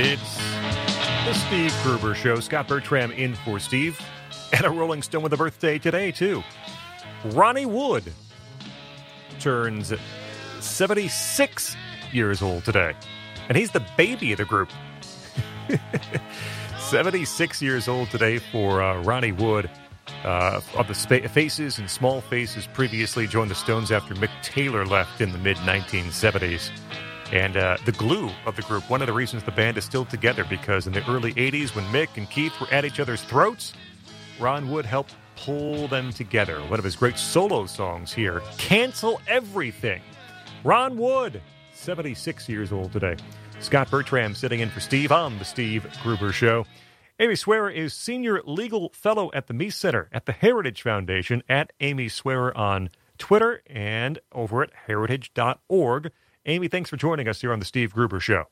It's the Steve Gruber Show. Scott Bertram in for Steve. And a Rolling Stone with a birthday today, too. Ronnie Wood turns 76 years old today. And he's the baby of the group. 76 years old today for Ronnie Wood. Of the Faces and Small Faces previously joined the Stones after Mick Taylor left in the mid-1970s. And the glue of the group, one of the reasons the band is still together, because in the early 80s when Mick and Keith were at each other's throats, Ron Wood helped pull them together. One of his great solo songs here, Cancel Everything. Ron Wood, 76 years old today. Scott Bertram sitting in for Steve on the Steve Gruber Show. Amy Swearer is Senior Legal Fellow at the Meese Center at the Heritage Foundation, at Amy Swearer on Twitter and over at heritage.org. Amy, thanks for joining us here on the Steve Gruber Show.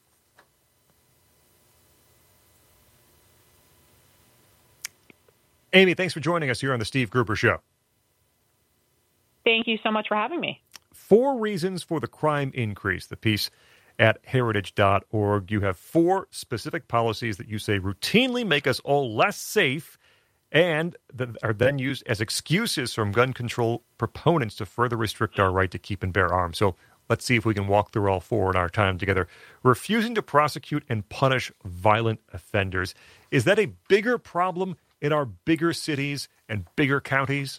Amy, thanks for joining us here on the Steve Gruber Show. Thank you so much for having me. 4 reasons for the crime increase, the piece at heritage.org. You have 4 specific policies that you say routinely make us all less safe and that are then used as excuses from gun control proponents to further restrict our right to keep and bear arms. So let's see if we can walk through all 4 in our time together. Refusing to prosecute and punish violent offenders. Is that a bigger problem in our bigger cities and bigger counties?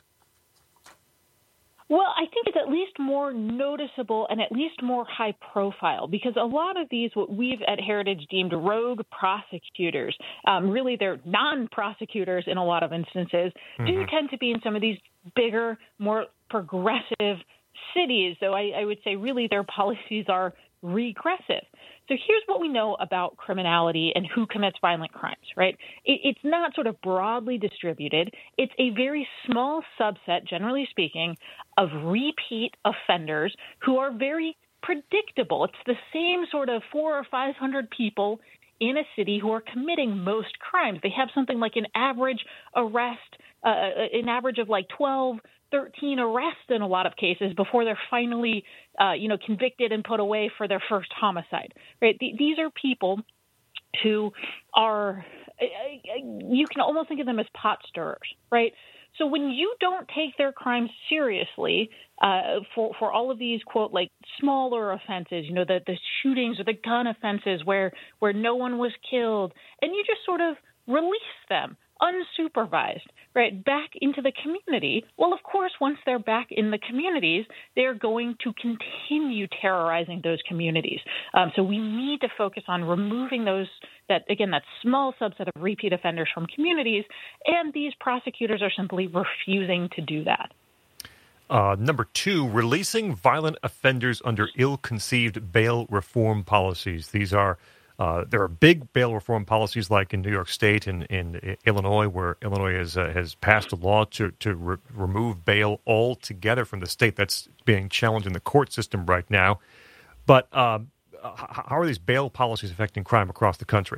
Well, I think it's at least more noticeable and at least more high profile, because a lot of these, what we've at Heritage deemed rogue prosecutors, really they're non-prosecutors in a lot of instances, do tend to be in some of these bigger, more progressive cities. So I would say really their policies are regressive. So here's what we know about criminality and who commits violent crimes, right? It's not sort of broadly distributed. It's a very small subset, generally speaking, of repeat offenders who are very predictable. It's the same sort of 400 or 500 people in a city who are committing most crimes. They have something like an average arrest, an average of like 12, 13 arrests in a lot of cases before they're finally, convicted and put away for their first homicide. Right? These are people who are, you can almost think of them as pot stirrers, right? So when you don't take their crimes seriously, for all of these, quote, like smaller offenses, the shootings or the gun offenses where no one was killed, and you just sort of release them unsupervised, right, back into the community. Well, of course, once they're back in the communities, they're going to continue terrorizing those communities. So we need to focus on removing that small subset of repeat offenders from communities, and these prosecutors are simply refusing to do that. Number 2, releasing violent offenders under ill-conceived bail reform policies. These are there are big bail reform policies like in New York State and in Illinois, where Illinois has passed a law to remove bail altogether from the state. That's being challenged in the court system right now. But how are these bail policies affecting crime across the country?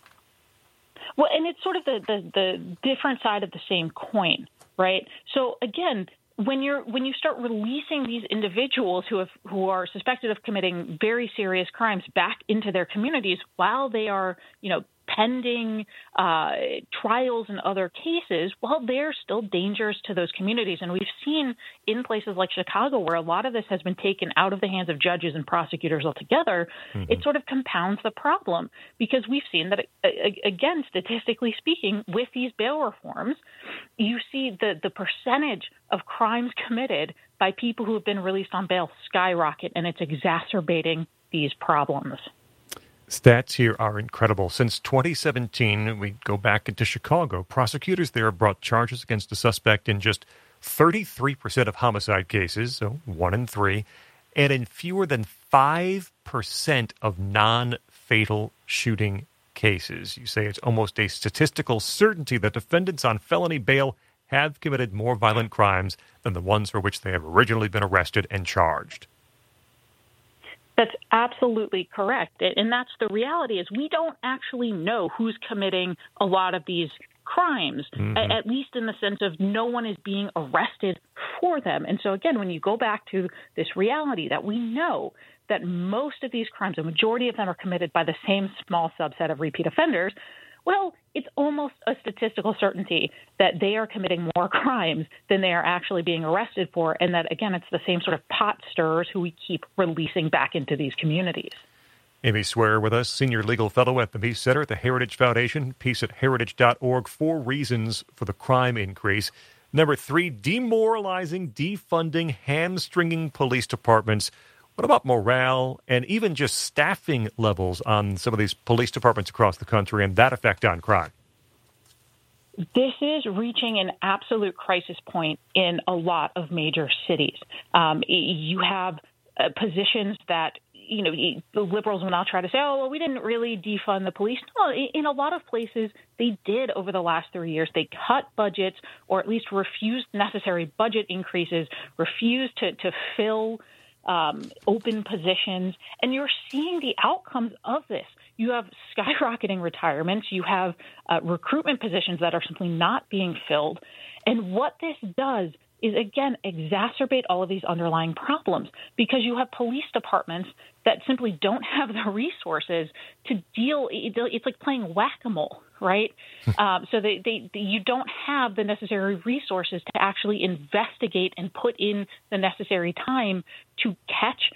Well, and it's sort of the different side of the same coin, right? So again, when you start releasing these individuals who are suspected of committing very serious crimes back into their communities while they are, pending trials and other cases, well, they're still dangerous to those communities. And we've seen in places like Chicago, where a lot of this has been taken out of the hands of judges and prosecutors altogether, it sort of compounds the problem, because we've seen that, again, statistically speaking, with these bail reforms, you see the percentage of crimes committed by people who have been released on bail skyrocket, and it's exacerbating these problems. Stats here are incredible. Since 2017, we go back into Chicago. Prosecutors there have brought charges against a suspect in just 33% of homicide cases, so 1 in 3, and in fewer than 5% of non-fatal shooting cases. You say it's almost a statistical certainty that defendants on felony bail have committed more violent crimes than the ones for which they have originally been arrested and charged. That's absolutely correct. And that's the reality, is we don't actually know who's committing a lot of these crimes, at least in the sense of no one is being arrested for them. And so, again, when you go back to this reality that we know that most of these crimes, a majority of them are committed by the same small subset of repeat offenders, well, it's almost a statistical certainty that they are committing more crimes than they are actually being arrested for, and that, again, it's the same sort of pot stirrers who we keep releasing back into these communities. Amy Swearer with us, Senior Legal Fellow at the Peace Center at the Heritage Foundation, peace@heritage.org. 4 reasons for the crime increase. Number 3, demoralizing, defunding, hamstringing police departments. What about morale and even just staffing levels on some of these police departments across the country and that effect on crime? This is reaching an absolute crisis point in a lot of major cities. You have positions that, the liberals will now try to say, oh, well, we didn't really defund the police. No, in a lot of places, they did over the last 3 years. They cut budgets or at least refused necessary budget increases, refused to fill open positions, and you're seeing the outcomes of this. You have skyrocketing retirements. You have recruitment positions that are simply not being filled. And what this does is, again, exacerbate all of these underlying problems because you have police departments that simply don't have the resources to deal. It's like playing whack-a-mole, right? So you don't have the necessary resources to actually investigate and put in the necessary time to catch,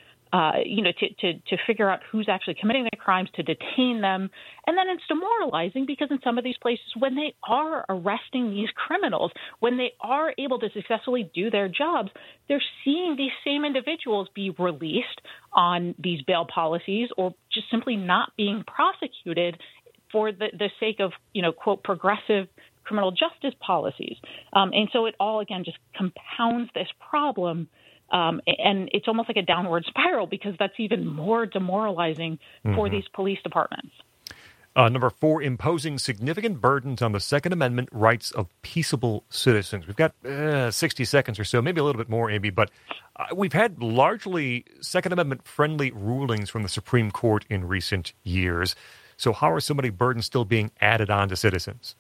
to figure out who's actually committing the crimes, to detain them. And then it's demoralizing because in some of these places, when they are arresting these criminals, when they are able to successfully do their jobs, they're seeing these same individuals be released on these bail policies or just simply not being prosecuted for the sake of, quote, progressive criminal justice policies. And so it all, again, just compounds this problem. And it's almost like a downward spiral because that's even more demoralizing for these police departments. Number 4, imposing significant burdens on the Second Amendment rights of peaceable citizens. We've got 60 seconds or so, maybe a little bit more, Amy, but we've had largely Second Amendment-friendly rulings from the Supreme Court in recent years. So how are so many burdens still being added on to citizens?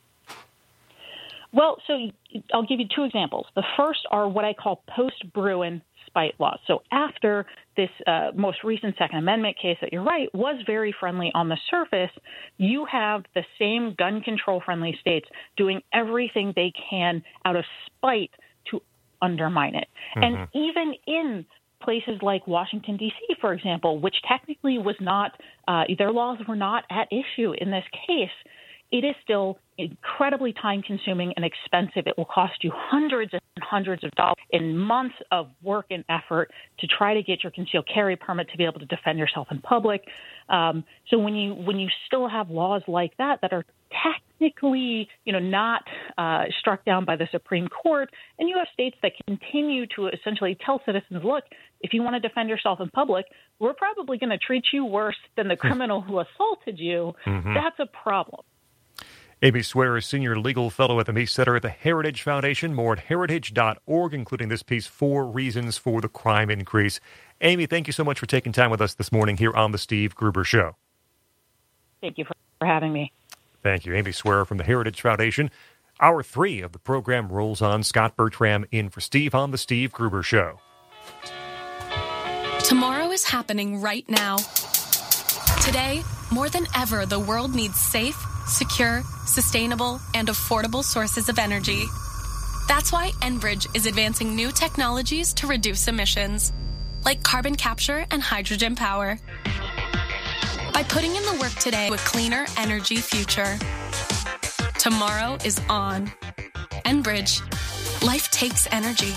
Well, so I'll give you 2 examples. The first are what I call post-Bruen spite laws. So after this most recent Second Amendment case that you're right was very friendly on the surface, you have the same gun control-friendly states doing everything they can out of spite to undermine it. And even in places like Washington, D.C., for example, which technically was not, their laws were not at issue in this case, it is still incredibly time-consuming and expensive. It will cost you hundreds and hundreds of dollars in months of work and effort to try to get your concealed carry permit to be able to defend yourself in public. So when you still have laws like that are technically, not struck down by the Supreme Court, and you have states that continue to essentially tell citizens, look, if you want to defend yourself in public, we're probably going to treat you worse than the criminal who assaulted you. That's a problem. Amy Swearer, Senior Legal Fellow at the Peace Center at the Heritage Foundation. More at heritage.org, including this piece, 4 Reasons for the Crime Increase. Amy, thank you so much for taking time with us this morning here on The Steve Gruber Show. Thank you for having me. Thank you. Amy Swearer from the Heritage Foundation. Hour 3 of the program rolls on. Scott Bertram in for Steve on The Steve Gruber Show. Tomorrow is happening right now. Today, more than ever, the world needs safe, secure, sustainable, and affordable sources of energy. That's why Enbridge is advancing new technologies to reduce emissions, like carbon capture and hydrogen power. By putting in the work today to a cleaner energy future. Tomorrow is on. Enbridge. Life takes energy.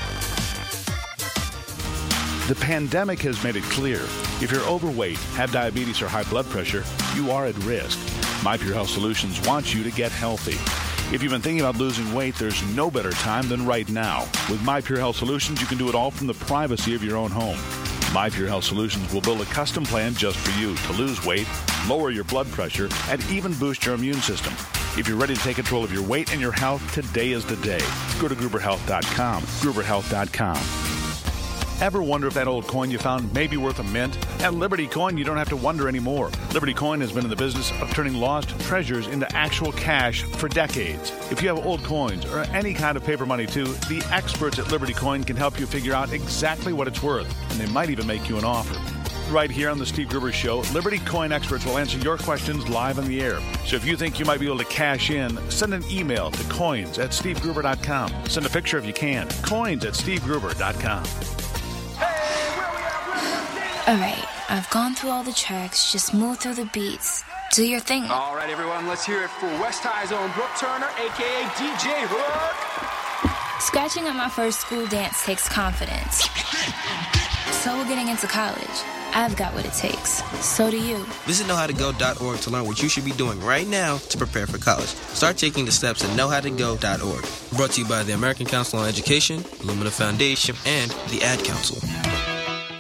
The pandemic has made it clear. If you're overweight, have diabetes or high blood pressure, you are at risk. My Pure Health Solutions wants you to get healthy. If you've been thinking about losing weight, there's no better time than right now. With My Pure Health Solutions, you can do it all from the privacy of your own home. My Pure Health Solutions will build a custom plan just for you to lose weight, lower your blood pressure, and even boost your immune system. If you're ready to take control of your weight and your health, today is the day. Go to GruberHealth.com. GruberHealth.com. Ever wonder if that old coin you found may be worth a mint? At Liberty Coin, you don't have to wonder anymore. Liberty Coin has been in the business of turning lost treasures into actual cash for decades. If you have old coins or any kind of paper money too, the experts at Liberty Coin can help you figure out exactly what it's worth, and they might even make you an offer. Right here on the Steve Gruber Show, Liberty Coin experts will answer your questions live on the air. So if you think you might be able to cash in, send an email to coins@stevegruber.com. Send a picture if you can. coins@stevegruber.com. All right, I've gone through all the tracks. Just move through the beats. Do your thing. All right, everyone, let's hear it for West High's own Brooke Turner, a.k.a. DJ Hook. Scratching at my first school dance takes confidence. So we're getting into college. I've got what it takes. So do you. Visit knowhowtogo.org to learn what you should be doing right now to prepare for college. Start taking the steps at knowhowtogo.org. Brought to you by the American Council on Education, Illumina Foundation, and the Ad Council.